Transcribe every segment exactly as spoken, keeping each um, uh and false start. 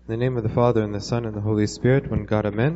In the name of the Father, and the Son, and the Holy Spirit, one God, Amen.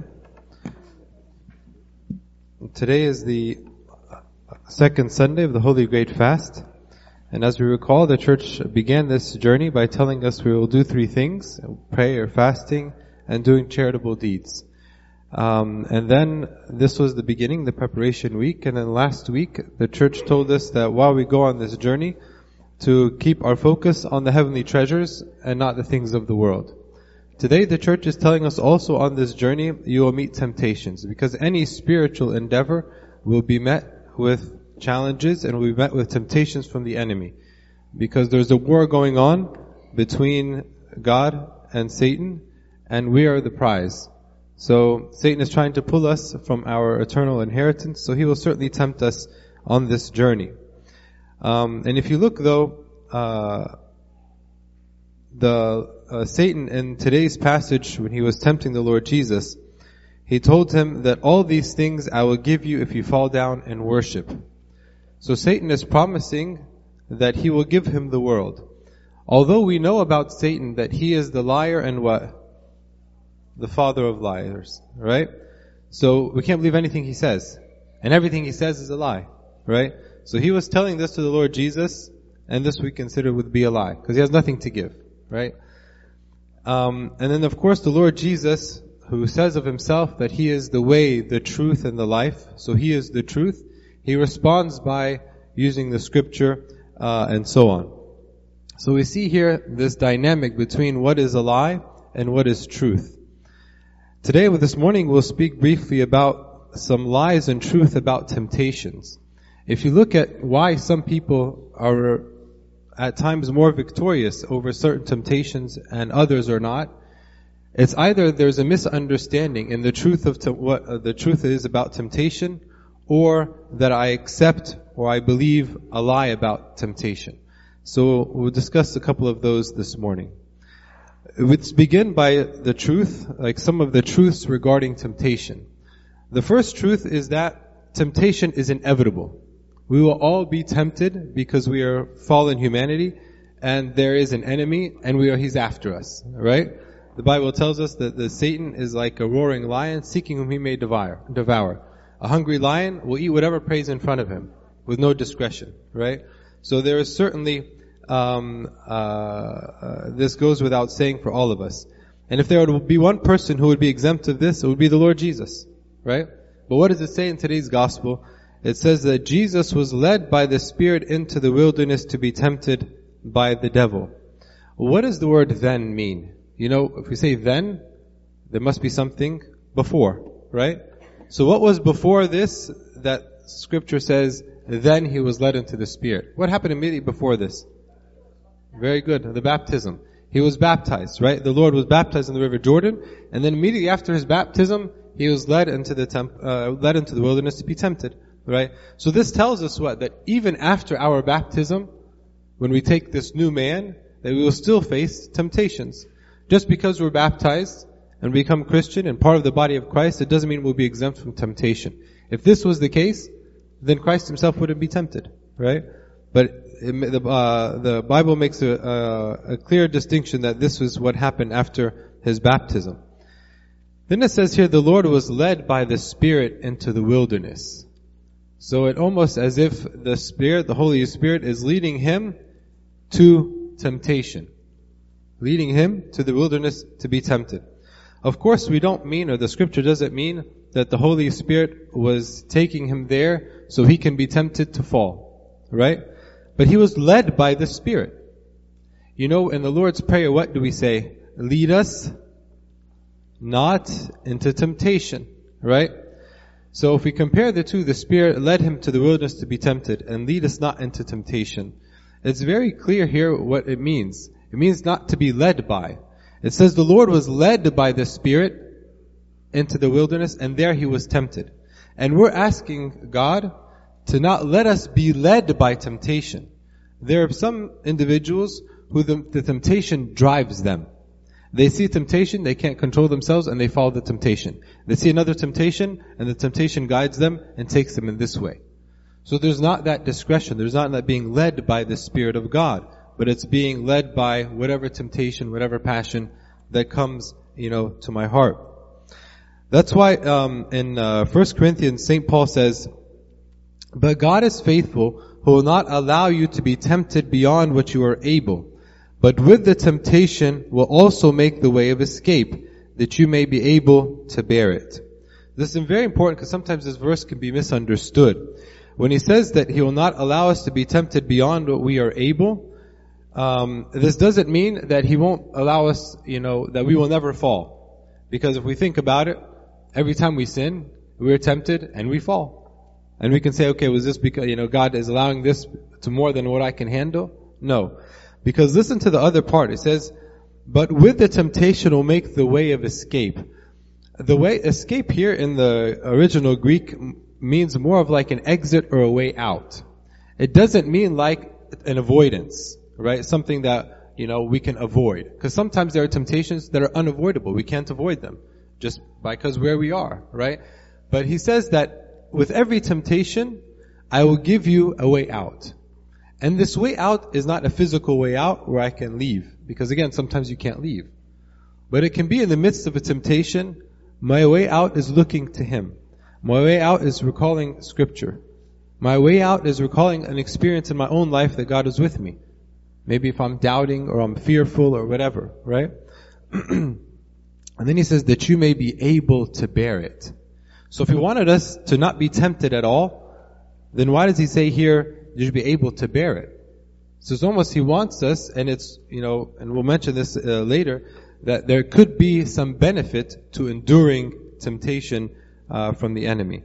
Today is the second Sunday of the Holy Great Fast. And as we recall, the church began this journey by telling us we will do three things: prayer, fasting, and doing charitable deeds. Um, and then this was the beginning, the preparation week. And then last week, the church told us that while we go on this journey, to keep our focus on the heavenly treasures and not the things of the world. Today the church is telling us also on this journey you will meet temptations, because any spiritual endeavor will be met with challenges and will be met with temptations from the enemy. Because there's a war going on between God and Satan, and we are the prize. So Satan is trying to pull us from our eternal inheritance, so he will certainly tempt us on this journey. Um, and if you look though, uh, the uh, Satan in today's passage, when he was tempting the Lord Jesus, he told him that all these things I will give you if you fall down and worship. So Satan is promising that he will give him the world. Although we know about Satan that he is the liar and what? The father of liars, right? So we can't believe anything he says. And everything he says is a lie, right? So he was telling this to the Lord Jesus, and this we consider would be a lie, because he has nothing to give, right? Um, and then of course the Lord Jesus, who says of himself that he is the way, the truth, and the life, so he is the truth, he responds by using the scripture, uh, and so on. So we see here this dynamic between what is a lie and what is truth. Today, with this morning, we'll speak briefly about some lies and truth about temptations. If you look at why some people are at times more victorious over certain temptations and others are not, it's either there's a misunderstanding in the truth of te- what uh, the truth is about temptation, or that I accept or I believe a lie about temptation. So we'll discuss a couple of those this morning. Let's begin by the truth, like some of the truths regarding temptation. The first truth is that temptation is inevitable. We will all be tempted because we are fallen humanity, and there is an enemy, and we are he's after us, right? The Bible tells us that the Satan is like a roaring lion, seeking whom he may devour. devour. A hungry lion will eat whatever preys in front of him, with no discretion, right? So there is certainly, um, uh, uh, this goes without saying for all of us. And if there would be one person who would be exempt of this, it would be the Lord Jesus, right? But what does it say in today's gospel? It says that Jesus was led by the Spirit into the wilderness to be tempted by the devil. What does the word then mean? You know, if we say then, there must be something before, right? So what was before this that scripture says, then he was led into the Spirit? What happened immediately before this? Very good, the baptism. He was baptized, right? The Lord was baptized in the river Jordan, and then immediately after his baptism, he was led into the temp- uh, led into the wilderness to be tempted. Right? So this tells us what? That even after our baptism, when we take this new man, that we will still face temptations. Just because we're baptized and become Christian and part of the body of Christ, it doesn't mean we'll be exempt from temptation. If this was the case, then Christ himself wouldn't be tempted. Right? But it, the, uh, the Bible makes a, a, a clear distinction that this was what happened after his baptism. Then it says here, the Lord was led by the Spirit into the wilderness. So it almost as if the Spirit, the Holy Spirit, is leading him to temptation. Leading him to the wilderness to be tempted. Of course we don't mean, or the scripture doesn't mean, that the Holy Spirit was taking him there so he can be tempted to fall. Right? But he was led by the Spirit. You know, in the Lord's Prayer, what do we say? Lead us not into temptation. Right? So if we compare the two, the Spirit led him to the wilderness to be tempted, and lead us not into temptation. It's very clear here what it means. It means not to be led by. It says the Lord was led by the Spirit into the wilderness, and there he was tempted. And we're asking God to not let us be led by temptation. There are some individuals who the, the temptation drives them. They see temptation, they can't control themselves, and they follow the temptation. They see another temptation, and the temptation guides them and takes them in this way. So there's not that discretion, there's not that being led by the Spirit of God, but it's being led by whatever temptation, whatever passion that comes, you know, to my heart. That's why um, in uh, First Corinthians, Saint Paul says, "But God is faithful, who will not allow you to be tempted beyond what you are able, but with the temptation will also make the way of escape, that you may be able to bear it." This is very important because sometimes this verse can be misunderstood. When he says that he will not allow us to be tempted beyond what we are able, um, this doesn't mean that he won't allow us, you know, that we will never fall. Because if we think about it, every time we sin, we are tempted and we fall. And we can say, okay, was this because, you know, God is allowing this to more than what I can handle? No. Because listen to the other part. It says, "But with the temptation will make the way of escape." The way, escape here in the original Greek means more of like an exit or a way out. It doesn't mean like an avoidance, right? Something that, you know, we can avoid. Because sometimes there are temptations that are unavoidable. We can't avoid them. Just because where we are, right? But he says that with every temptation, I will give you a way out. And this way out is not a physical way out where I can leave. Because again, sometimes you can't leave. But it can be in the midst of a temptation. My way out is looking to Him. My way out is recalling Scripture. My way out is recalling an experience in my own life that God is with me. Maybe if I'm doubting or I'm fearful or whatever, right? And then he says that you may be able to bear it. So if he wanted us to not be tempted at all, then why does he say here, you should be able to bear it? So it's almost he wants us, and it's, you know, and we'll mention this uh, later, that there could be some benefit to enduring temptation uh, from the enemy.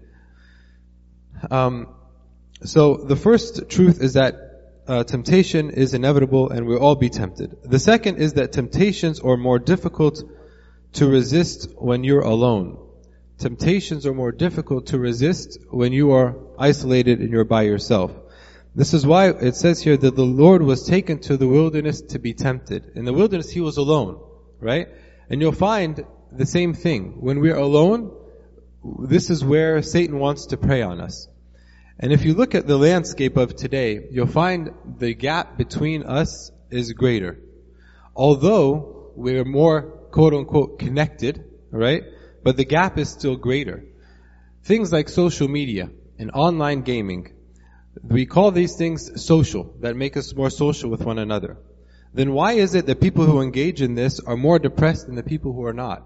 Um, so the first truth is that uh, temptation is inevitable and we'll all be tempted. The second is that temptations are more difficult to resist when you're alone. Temptations are more difficult to resist when you are isolated and you're by yourself. This is why it says here that the Lord was taken to the wilderness to be tempted. In the wilderness, He was alone, right? And you'll find the same thing. When we're alone, this is where Satan wants to prey on us. And if you look at the landscape of today, you'll find the gap between us is greater. Although we're more quote-unquote connected, right? But the gap is still greater. Things like social media and online gaming, we call these things social, that make us more social with one another. Then why is it that people who engage in this are more depressed than the people who are not?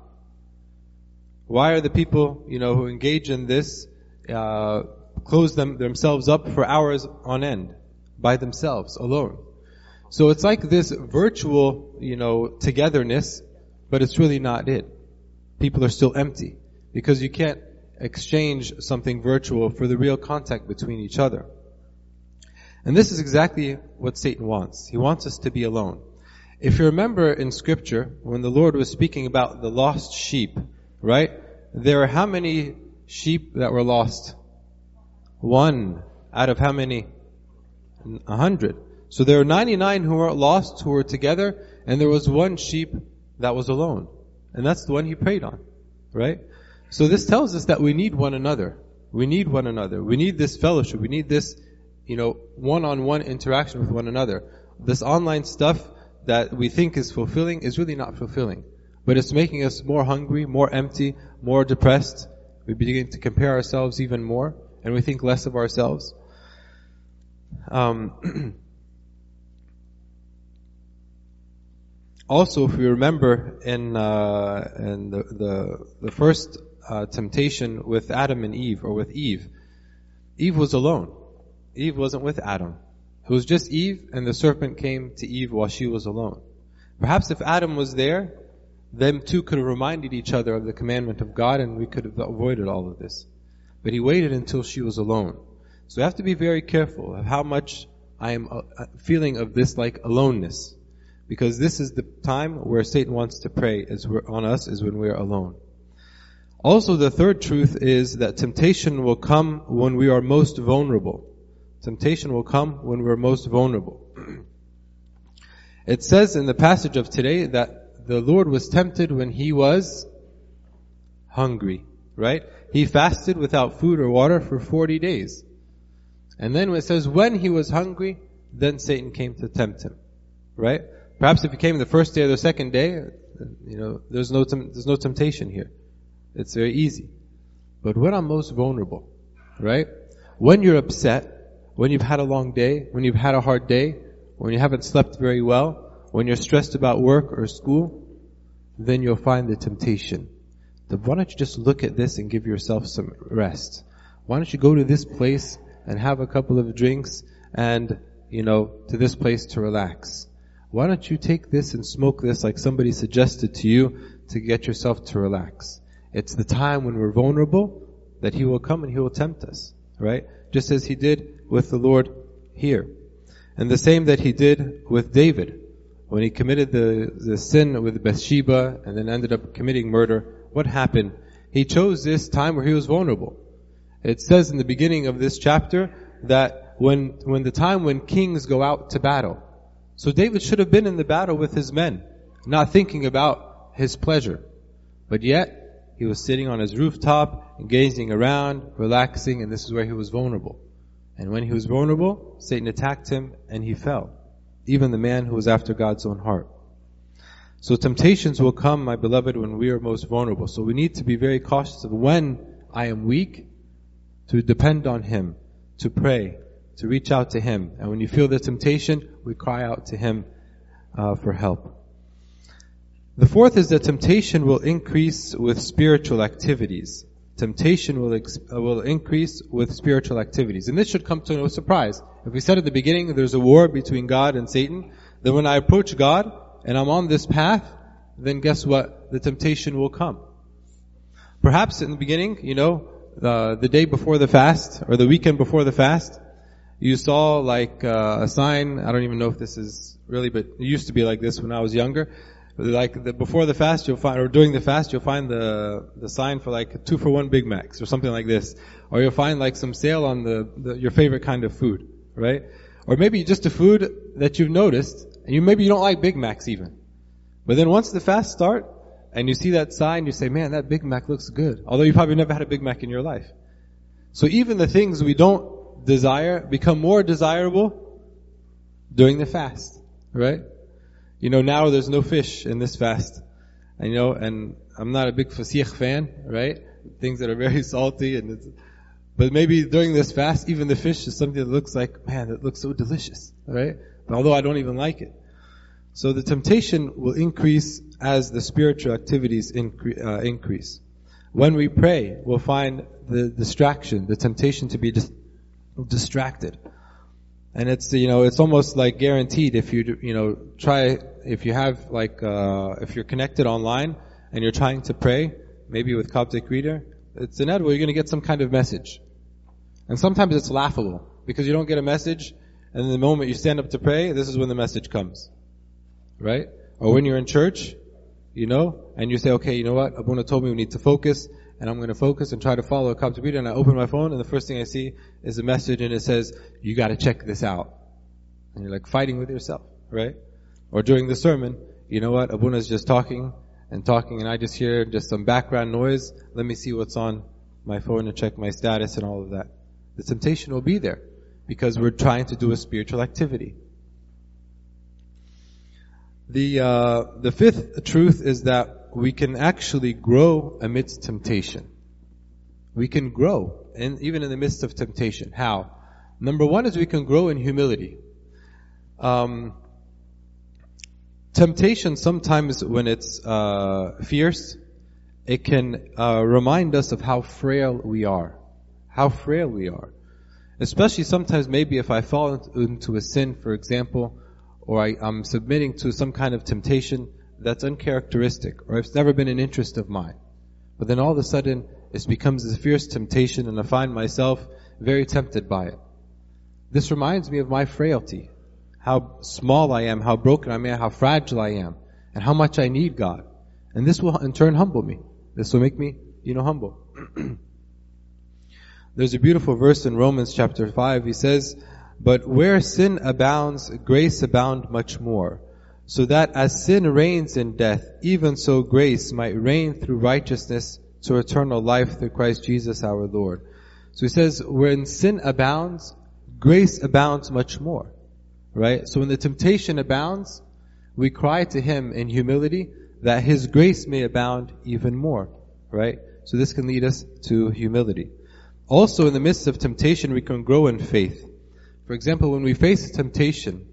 Why are the people, you know, who engage in this, uh, close them, themselves up for hours on end, by themselves, alone? So it's like this virtual, you know, togetherness, but it's really not it. People are still empty, because you can't exchange something virtual for the real contact between each other. And this is exactly what Satan wants. He wants us to be alone. If you remember in Scripture, when the Lord was speaking about the lost sheep, right? There are how many sheep that were lost? One out of how many? A hundred. So there were ninety-nine who were lost, who were together, and there was one sheep that was alone. And that's the one He preyed on, right? So this tells us that we need one another. We need one another. We need this fellowship. We need this, you know, one-on-one interaction with one another. This online stuff that we think is fulfilling is really not fulfilling. But it's making us more hungry, more empty, more depressed. We begin to compare ourselves even more, and we think less of ourselves. Um, also, if we remember in, uh, in the, the, the first uh, temptation with Adam and Eve, or with Eve, Eve was alone. Eve wasn't with Adam. It was just Eve, and the serpent came to Eve while she was alone. Perhaps if Adam was there, them two could have reminded each other of the commandment of God, and we could have avoided all of this. But he waited until she was alone. So we have to be very careful of how much I am uh, feeling of this like aloneness. Because this is the time where Satan wants to prey is on us, is when we are alone. Also, the third truth is that temptation will come when we are most vulnerable. Temptation will come when we're most vulnerable. It says in the passage of today that the Lord was tempted when He was hungry, right? He fasted without food or water for forty days. And then it says when He was hungry, then Satan came to tempt Him, right? Perhaps if He came the first day or the second day, You know, there's no tem- there's no temptation here. It's very easy. But when I'm most vulnerable, right? When you're upset, when you've had a long day, when you've had a hard day, when you haven't slept very well, when you're stressed about work or school, then you'll find the temptation. Then why don't you just look at this and give yourself some rest? Why don't you go to this place and have a couple of drinks and, you know, to this place to relax? Why don't you take this and smoke this like somebody suggested to you to get yourself to relax? It's the time when we're vulnerable that He will come and He will tempt us, right? Just as He did with the Lord here. And the same that He did with David. When he committed the, the sin with Bathsheba and then ended up committing murder, what happened? He chose this time where he was vulnerable. It says in the beginning of this chapter that when, when the time when kings go out to battle. So David should have been in the battle with his men, not thinking about his pleasure. But yet, he was sitting on his rooftop, gazing around, relaxing, and this is where he was vulnerable. And when he was vulnerable, Satan attacked him and he fell. Even the man who was after God's own heart. So temptations will come, my beloved, when we are most vulnerable. So we need to be very cautious of when I am weak, to depend on Him, to pray, to reach out to Him. And when you feel the temptation, we cry out to Him uh, for help. The fourth is that temptation will increase with spiritual activities. Temptation will ex- uh, will increase with spiritual activities. And this should come to no surprise. If we said at the beginning there's a war between God and Satan, then when I approach God and I'm on this path, then guess what? The temptation will come. Perhaps in the beginning, you know, the, the day before the fast or the weekend before the fast, you saw like uh, a sign. I don't even know if this is really, but it used to be like this when I was younger. Like the, before the fast, you'll find, or during the fast, you'll find the the sign for like two for one Big Macs or something like this, or you'll find like some sale on the, the your favorite kind of food, right? Or maybe just a food that you've noticed, and you maybe you don't like Big Macs even, but then once the fast start and you see that sign, you say, "Man, that Big Mac looks good." Although you probably never had a Big Mac in your life. So even the things we don't desire become more desirable during the fast, right? You know, now there's no fish in this fast. And, you know, and I'm not a big fasikh fan, right? Things that are very salty and it's, but maybe during this fast, even the fish is something that looks like, man, that looks so delicious, right? But although I don't even like it. So the temptation will increase as the spiritual activities incre- uh, increase. When we pray, we'll find the distraction, the temptation to be dis- distracted. And it's, you know, it's almost like guaranteed if you, you know, try, if you have like, uh, if you're connected online and you're trying to pray, maybe with Coptic Reader, it's inevitable you're going to get some kind of message. And sometimes it's laughable because you don't get a message and in the moment you stand up to pray, this is when the message comes. Right? Or when you're in church, you know, and you say, okay, you know what? Abuna told me we need to focus. And I'm going to focus and try to follow a Coptic Reader. And I open my phone and the first thing I see is a message and it says, you got to check this out. And you're like fighting with yourself, right? Or during the sermon, you know what? Abuna's just talking and talking and I just hear just some background noise. Let me see what's on my phone and check my status and all of that. The temptation will be there because we're trying to do a spiritual activity. The, uh, the fifth truth is that we can actually grow amidst temptation. We can grow, in, even in the midst of temptation. How? Number one is we can grow in humility. Um, temptation sometimes when it's uh, fierce, it can uh, remind us of how frail we are. How frail we are. Especially sometimes maybe if I fall into a sin, for example, or I, I'm submitting to some kind of temptation that's uncharacteristic, or it's never been an interest of mine. But then all of a sudden, it becomes a fierce temptation and I find myself very tempted by it. This reminds me of my frailty. How small I am, how broken I am, how fragile I am, and how much I need God. And this will in turn humble me. This will make me, you know, humble. There's a beautiful verse in Romans chapter five. He says, "But where sin abounds, grace abound much more. So that as sin reigns in death, even so grace might reign through righteousness to eternal life through Christ Jesus our Lord." So he says, when sin abounds, grace abounds much more. Right? So when the temptation abounds, we cry to Him in humility, that His grace may abound even more, right? So this can lead us to humility. Also, in the midst of temptation, we can grow in faith. For example, when we face temptation,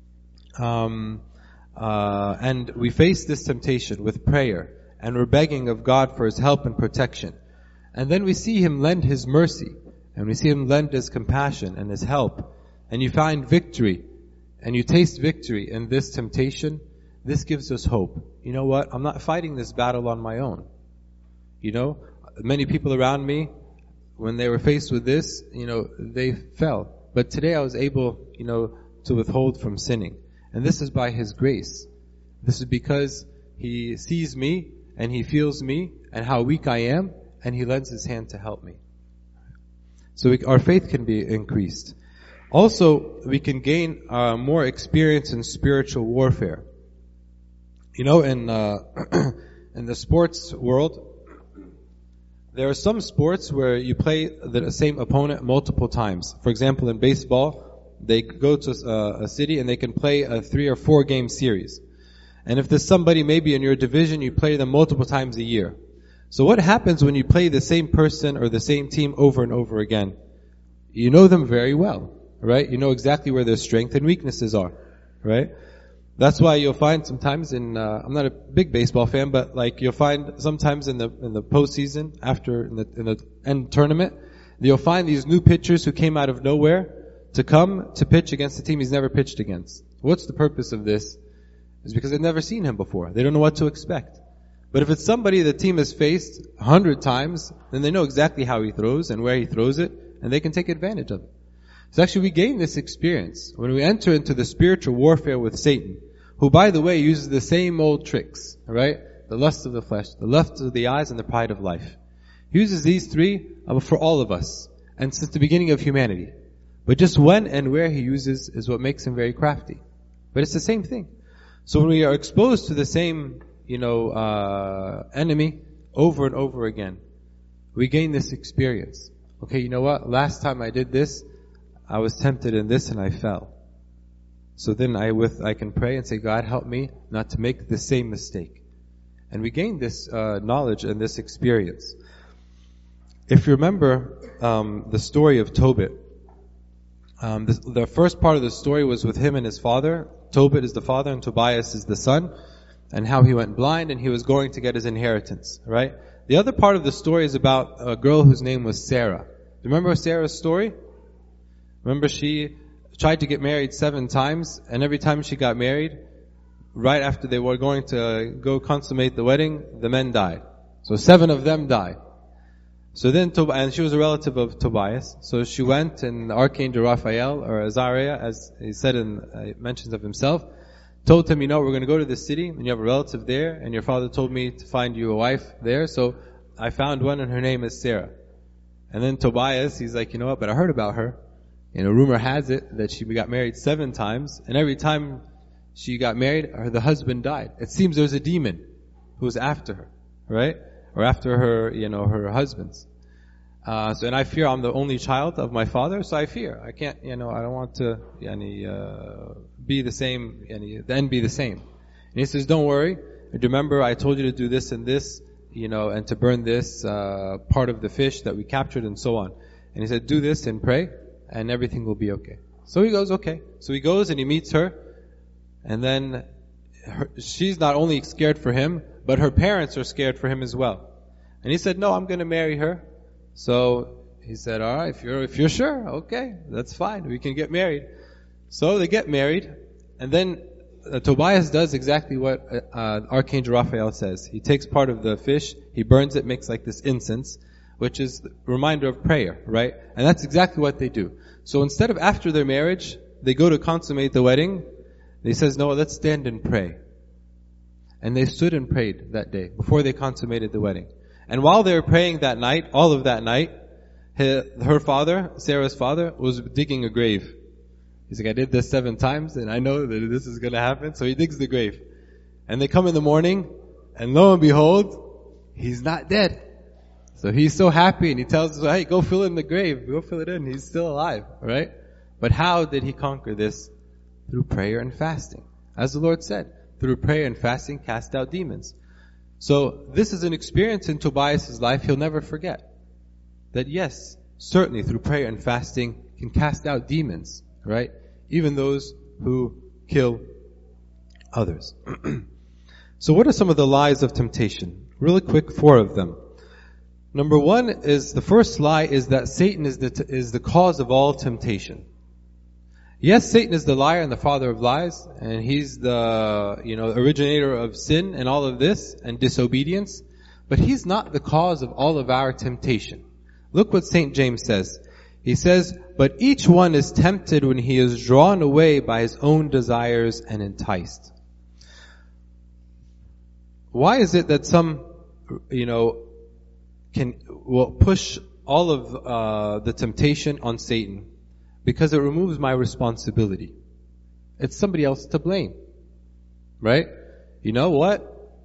um, uh, and we face this temptation with prayer, and we're begging of God for His help and protection, and then we see Him lend His mercy, and we see Him lend His compassion and His help, and you find victory, and you taste victory in this temptation, this gives us hope. You know what? I'm not fighting this battle on my own. You know, many people around me, when they were faced with this, you know, they fell. But today I was able, you know, to withhold from sinning. And this is by His grace. This is because He sees me and He feels me and how weak I am, and He lends His hand to help me. So we, our faith can be increased. Also, we can gain uh, more experience in spiritual warfare. You know, in uh, in the sports world, there are some sports where you play the same opponent multiple times. For example, in baseball, they go to a, a city and they can play a three or four game series. And if there's somebody maybe in your division, you play them multiple times a year. So what happens when you play the same person or the same team over and over again? You know them very well, right? You know exactly where their strengths and weaknesses are, right? That's why you'll find sometimes in, uh, I'm not a big baseball fan, but like you'll find sometimes in the, in the postseason, after, in the, in the end tournament, you'll find these new pitchers who came out of nowhere to come to pitch against a team he's never pitched against. What's the purpose of this? It's because they've never seen him before. They don't know what to expect. But if it's somebody the team has faced a hundred times, then they know exactly how he throws and where he throws it, and they can take advantage of it. So actually we gain this experience when we enter into the spiritual warfare with Satan, who, by the way, uses the same old tricks, right? The lust of the flesh, the lust of the eyes, and the pride of life. He uses these three for all of us, and since the beginning of humanity. But just when and where he uses is what makes him very crafty. But it's the same thing. So when we are exposed to the same, you know, uh, enemy over and over again, we gain this experience. Okay, you know what? Last time I did this, I was tempted in this and I fell. So then I with I can pray and say, God, help me not to make the same mistake. And we gain this uh, knowledge and this experience. If you remember um, the story of Tobit, um, the, the first part of the story was with him and his father. Tobit is the father and Tobias is the son, and how he went blind and he was going to get his inheritance, right? The other part of the story is about a girl whose name was Sarah. Remember Sarah's story? Remember she tried to get married seven times, and every time she got married, right after they were going to go consummate the wedding, the men died. So seven of them died. So then, and she was a relative of Tobias, so she went, and Archangel Raphael, or Azariah, as he said in uh, mentions of himself, told him, you know, we're going to go to this city, and you have a relative there, and your father told me to find you a wife there, so I found one, and her name is Sarah. And then Tobias, he's like, you know what, but I heard about her. You know, rumor has it that she got married seven times, and every time she got married, her, the husband died. It seems there's a demon who was after her, right? Or after her, you know, her husbands. Uh, so, and I fear I'm the only child of my father, so I fear. I can't, you know, I don't want to, yani, uh, be the same, yani, then be the same. And he says, don't worry. Remember, I told you to do this and this, you know, and to burn this, uh, part of the fish that we captured and so on. And he said, do this and pray, and everything will be okay. So he goes, okay. So he goes and he meets her, and then her, she's not only scared for him, but her parents are scared for him as well. And he said, no, I'm going to marry her. So he said, all right, if you're if you're sure, okay, that's fine. We can get married. So they get married, and then uh, Tobias does exactly what uh, Archangel Raphael says. He takes part of the fish, he burns it, makes like this incense, which is a reminder of prayer, right? And that's exactly what they do. So instead of after their marriage, they go to consummate the wedding, they says, no, let's stand and pray. And they stood and prayed that day, before they consummated the wedding. And while they were praying that night, all of that night, her father, Sarah's father, was digging a grave. He's like, I did this seven times, and I know that this is going to happen. So he digs the grave. And they come in the morning, and lo and behold, he's not dead. So he's so happy, and he tells us, hey, go fill in the grave. Go fill it in. He's still alive, right? But how did he conquer this? Through prayer and fasting. As the Lord said, through prayer and fasting, cast out demons. So this is an experience in Tobias' life he'll never forget. That yes, certainly through prayer and fasting can cast out demons, right? Even those who kill others. So what are some of the lies of temptation? Really quick, four of them. Number one is, the first lie is that Satan is the, is the cause of all temptation. Yes, Satan is the liar and the father of lies, and he's the, you know, originator of sin and all of this, and disobedience, but he's not the cause of all of our temptation. Look what Saint James says. He says, "But each one is tempted when he is drawn away by his own desires and enticed." Why is it that some, you know, can, will push all of uh, the temptation on Satan? Because it removes my responsibility. It's somebody else to blame. Right? You know what?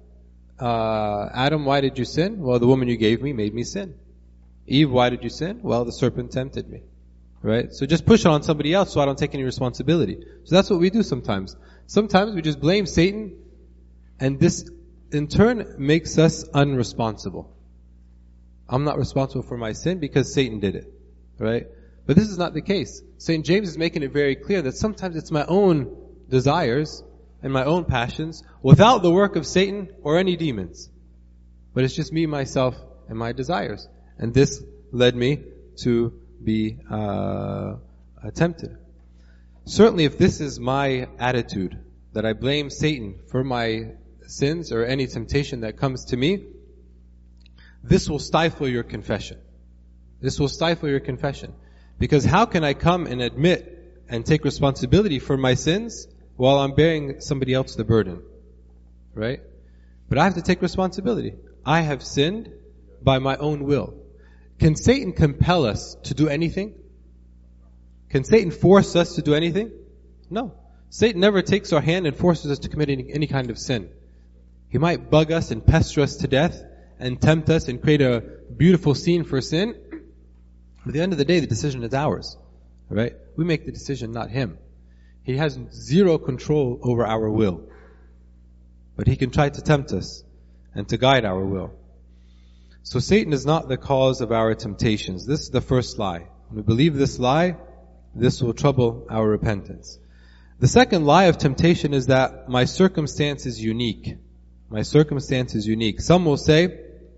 Uh, Adam, why did you sin? Well, the woman you gave me made me sin. Eve, why did you sin? Well, the serpent tempted me. Right? So just push it on somebody else so I don't take any responsibility. So that's what we do sometimes. Sometimes we just blame Satan, and this in turn makes us unresponsible. I'm not responsible for my sin because Satan did it. Right? But this is not the case. Saint James is making it very clear that sometimes it's my own desires and my own passions without the work of Satan or any demons. But it's just me, myself, and my desires. And this led me to be uh, tempted. Certainly if this is my attitude, that I blame Satan for my sins or any temptation that comes to me, this will stifle your confession. This will stifle your confession. Because how can I come and admit and take responsibility for my sins while I'm bearing somebody else the burden? Right? But I have to take responsibility. I have sinned by my own will. Can Satan compel us to do anything? Can Satan force us to do anything? No. Satan never takes our hand and forces us to commit any, any kind of sin. He might bug us and pester us to death and tempt us and create a beautiful scene for sin. But at the end of the day, the decision is ours. Right? We make the decision, not him. He has zero control over our will. But he can try to tempt us and to guide our will. So Satan is not the cause of our temptations. This is the first lie. When we believe this lie, this will trouble our repentance. The second lie of temptation is that my circumstance is unique. My circumstance is unique. Some will say,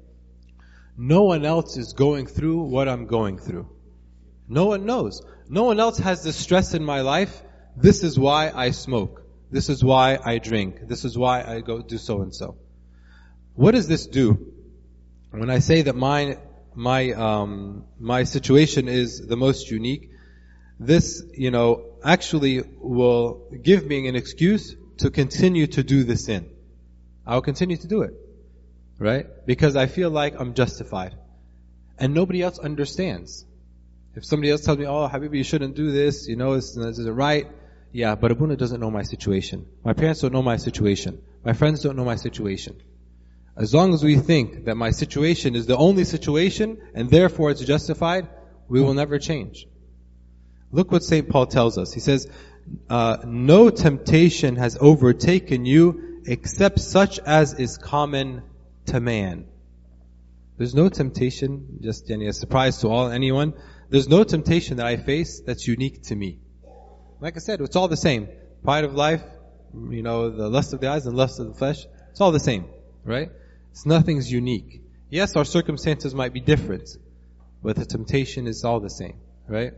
no one else is going through what I'm going through. No one knows. No one else has this stress in my life. This is why I smoke. This is why I drink. This is why I go do so and so. What does this do? When I say that my my um my situation is the most unique, this, you know, actually will give me an excuse to continue to do the sin. I'll continue to do it. Right? Because I feel like I'm justified. And nobody else understands. If somebody else tells me, oh, Habibi, you shouldn't do this, you know, this, this isn't right. Yeah, but Abuna doesn't know my situation. My parents don't know my situation. My friends don't know my situation. As long as we think that my situation is the only situation, and therefore it's justified, we will never change. Look what Saint Paul tells us. He says, uh, no temptation has overtaken you except such as is common to man. There's no temptation, just yani, a surprise to all anyone. There's no temptation that I face that's unique to me. Like I said, it's all the same. Pride of life, you know, the lust of the eyes and lust of the flesh, it's all the same, right? It's nothing's unique. Yes, our circumstances might be different, but the temptation is all the same, right?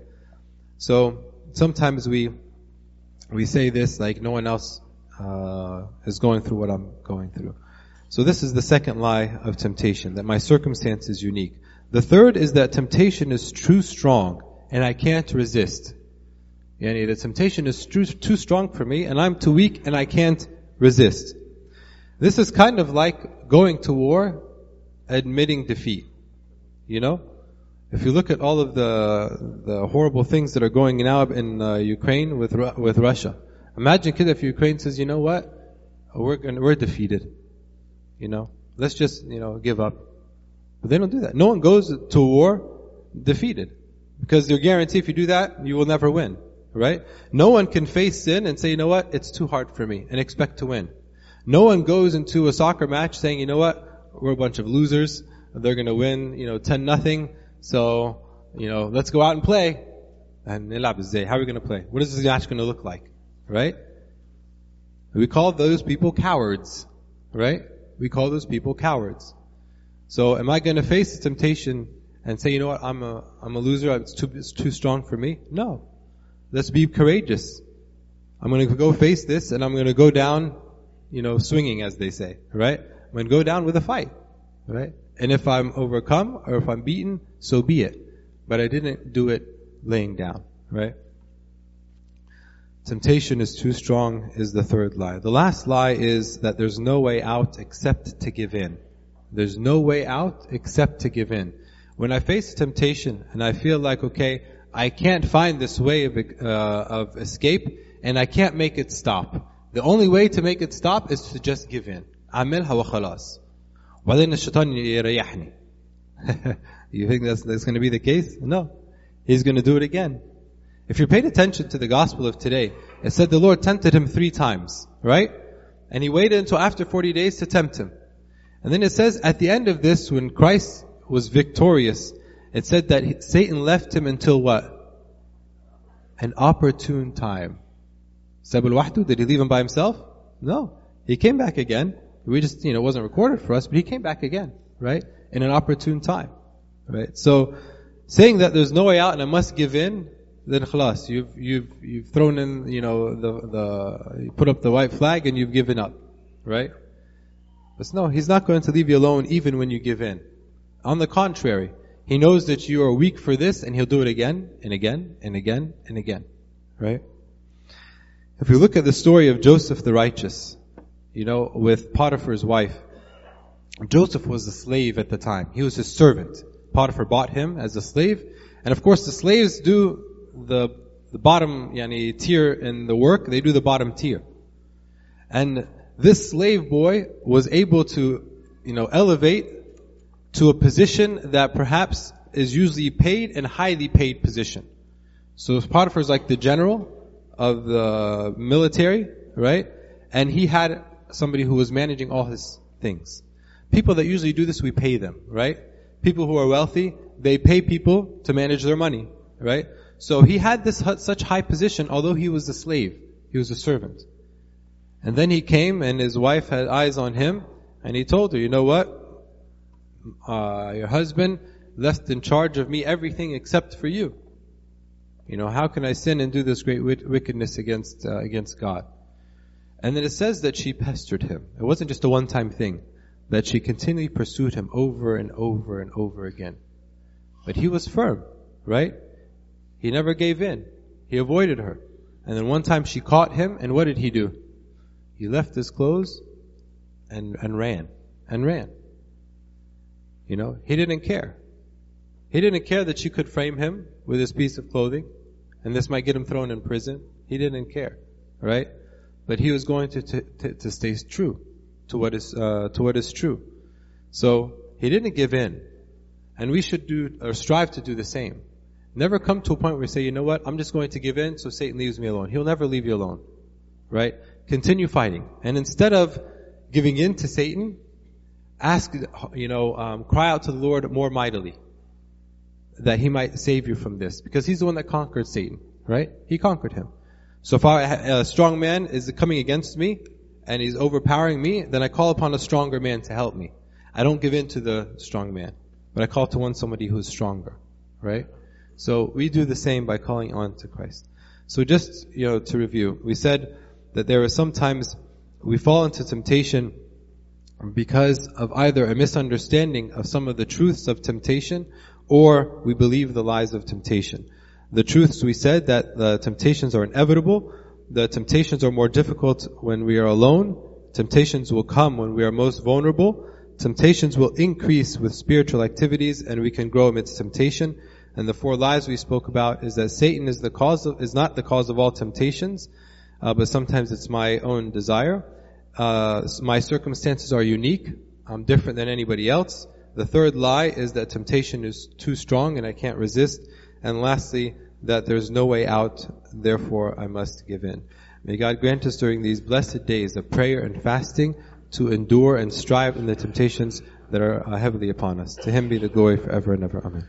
So sometimes we we say this like no one else uh, is going through what I'm going through. So this is the second lie of temptation, that my circumstance is unique. The third is that temptation is too strong and I can't resist. Yani the temptation is too, too strong for me and I'm too weak and I can't resist. This is kind of like going to war, admitting defeat. You know? If you look at all of the the horrible things that are going now in uh, Ukraine with with Russia. Imagine kid if Ukraine says, you know what? We're gonna, we're defeated. You know, let's just, you know, give up. But they don't do that. No one goes to war defeated. Because they're guaranteed if you do that, you will never win. Right? No one can face sin and say, you know what, it's too hard for me, and expect to win. No one goes into a soccer match saying, you know what, we're a bunch of losers. They're going to win, you know, ten nothing. So, you know, let's go out and play. And how are we going to play? What is this match going to look like? Right? We call those people cowards. Right? We call those people cowards. So am I going to face the temptation and say, you know what, I'm a, I'm a loser, it's too, it's too strong for me? No. Let's be courageous. I'm going to go face this and I'm going to go down, you know, swinging, as they say. Right? I'm going to go down with a fight. Right? And if I'm overcome or if I'm beaten, so be it. But I didn't do it laying down. Right? Temptation is too strong is the third lie. The last lie is that there's no way out except to give in. There's no way out except to give in. When I face temptation and I feel like, okay, I can't find this way of, uh, of escape and I can't make it stop. The only way to make it stop is to just give in. أعملها وخلاص. وبعدين الشيطان يريحني. You think that's, that's going to be the case? No. He's going to do it again. If you paid attention to the gospel of today, it said the Lord tempted him three times, right? And he waited until after forty days to tempt him. And then it says at the end of this, when Christ was victorious, it said that Satan left him until what? An opportune time. Sabul wahdu, did he leave him by himself? No. He came back again. We just, you know, it wasn't recorded for us, but he came back again, right? In an opportune time, right? So, saying that there's no way out and I must give in, then khalas, you've, you've, you've thrown in, you know, the, the, you put up the white flag and you've given up, right? But no, He's not going to leave you alone even when you give in. On the contrary, He knows that you are weak for this and He'll do it again and again and again and again, right? If we look at the story of Joseph the righteous, you know, with Potiphar's wife, Joseph was a slave at the time. He was his servant. Potiphar bought him as a slave. And of course the slaves do the the bottom yani, tier in the work, they do the bottom tier. And this slave boy was able to, you know, elevate to a position that perhaps is usually paid and highly paid position. So Potiphar is like the general of the military, right? And he had somebody who was managing all his things. People that usually do this, we pay them, right? People who are wealthy, they pay people to manage their money, right? So he had this such high position, although he was a slave. He was a servant. And then he came and his wife had eyes on him and he told her, you know what? Uh, your husband left in charge of me everything except for you. You know, how can I sin and do this great wickedness against, uh, against God? And then it says that she pestered him. It wasn't just a one-time thing. That she continually pursued him over and over and over again. But he was firm, right? He never gave in. He avoided her. And then one time she caught him, and what did he do? He left his clothes and, and ran. And ran. You know, he didn't care. He didn't care that she could frame him with his piece of clothing, and this might get him thrown in prison. He didn't care, right? But he was going to, to, to, to stay true to what is, uh, to what is true. So, he didn't give in. And we should do, or strive to do the same. Never come to a point where we say, you know what, I'm just going to give in so Satan leaves me alone. He'll never leave you alone. Right? Continue fighting. And instead of giving in to Satan, ask, you know, um, cry out to the Lord more mightily. That He might save you from this. Because He's the one that conquered Satan. Right? He conquered him. So if I, a strong man is coming against me, and he's overpowering me, then I call upon a stronger man to help me. I don't give in to the strong man, but I call to one somebody who is stronger. Right? So we do the same by calling on to Christ. So just, you know, to review, we said that there are sometimes we fall into temptation because of either a misunderstanding of some of the truths of temptation, or we believe the lies of temptation. The truths, we said that the temptations are inevitable. The temptations are more difficult when we are alone. Temptations will come when we are most vulnerable. Temptations will increase with spiritual activities, and we can grow amidst temptation. And the four lies we spoke about is that Satan is the cause of, is not the cause of all temptations, uh, but sometimes it's my own desire. Uh, my circumstances are unique. I'm different than anybody else. The third lie is that temptation is too strong and I can't resist. And lastly, that there's no way out, therefore I must give in. May God grant us during these blessed days of prayer and fasting to endure and strive in the temptations that are uh, heavily upon us. To Him be the glory forever and ever. Amen.